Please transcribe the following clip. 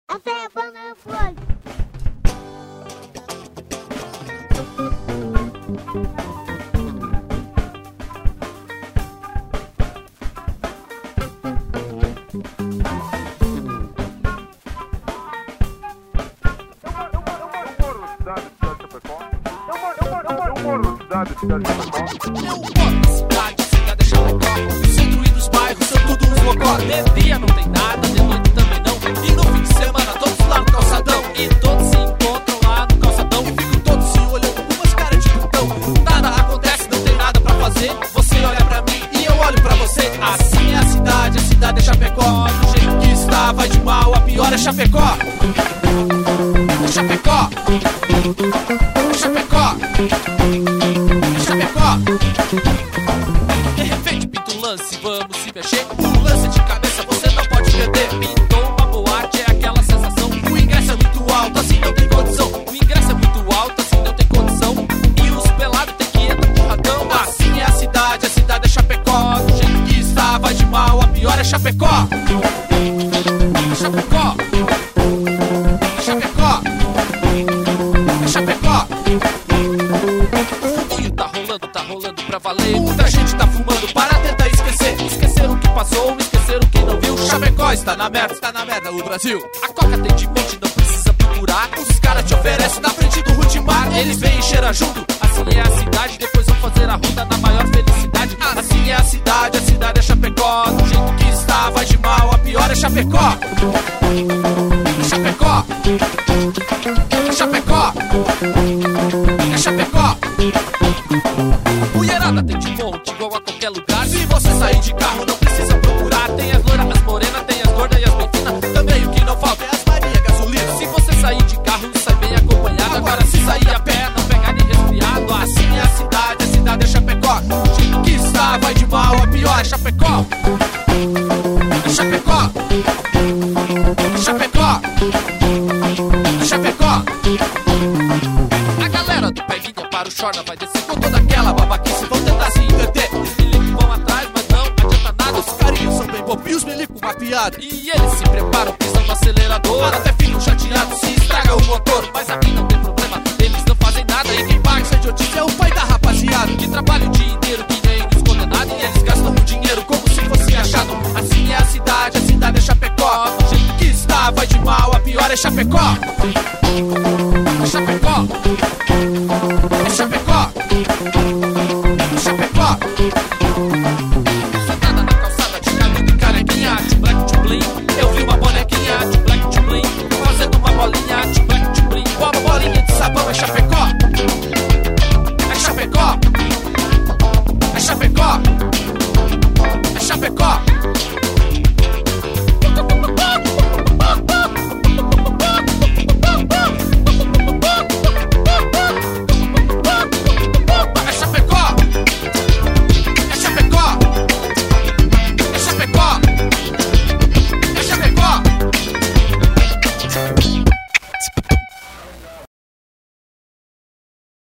A fé é bom no fone. Cidade Chapecó, o centro e dos bairros são tudo uns mocó. De dia não tem nada, de noite também não. E no fim de semana todos lá no calçadão. E todos se encontram lá no calçadão. E ficam todos se olhando com umas caras de putão. Nada acontece, não tem nada pra fazer. Você olha pra mim e eu olho pra você. Assim é a cidade é Chapecó. Do jeito que está, vai de mal a pior é Chapecó. Chapecó, Chapecó, Chapecó. De repente pinta um lance, vamos se mexer. Um lance de cabeça você não pode perder. Pintou uma boate, é aquela sensação. O ingresso é muito alto, assim não tem condição. O ingresso é muito alto, assim não tem condição. E os pelados tem que entrar porradão. Assim é a cidade é Chapecó. Do jeito que está, vai de mal, a pior é Chapecó. Chapecó, Chapecó, Chapecó. O fuminho tá rolando pra valer. Muita gente tá fumando para tentar esquecer. Esquecer o que passou, esquecer o que não viu. Chapecó está na merda, o Brasil. A Coca tem de monte, não precisa procurar. Os caras te oferecem na frente do Rutimar. Eles vêm e cheiram junto, assim é a cidade. Depois vão fazer a ronda na maior felicidade. Assim é a cidade é Chapecó. Do jeito que está, vai de mal, a pior é Chapecó. Chapecó, Chapecó, é Chapecó. Mulherada tem de monte, igual a qualquer lugar. Se você sair de carro, não precisa procurar. Tem as loiras, as morenas, tem as gordas e as meninas. Também o que não falta é as Maria gasolina. Se você sair de carro, sai bem acompanhado. Agora se sair a pé, não pegar nem resfriado. Assim é a cidade é Chapecó. O jeito que está, vai de mal, a pior é Chapecó. Chapecó, Chapecó, Chapecó. A galera do Peguinha para o Chorna vai descer com toda aquela babaquice. Vão tentar se inverter. Os milicos vão atrás, mas não adianta nada. Os carinhos são bem bobos e os milicos mapeados. E eles se preparam, pisam no acelerador. Até ficam chateados se estraga o motor. Mas aqui não tem problema, eles não fazem nada. E quem paga essa idiotice é o pai da rapaziada, que trabalha o dia inteiro que nem os condenados. E eles gastam o dinheiro como se fosse achado. Assim é a cidade é Chapecó. Do jeito que está, vai de mal, a pior é Chapecó. Chapecó, é Chapecó.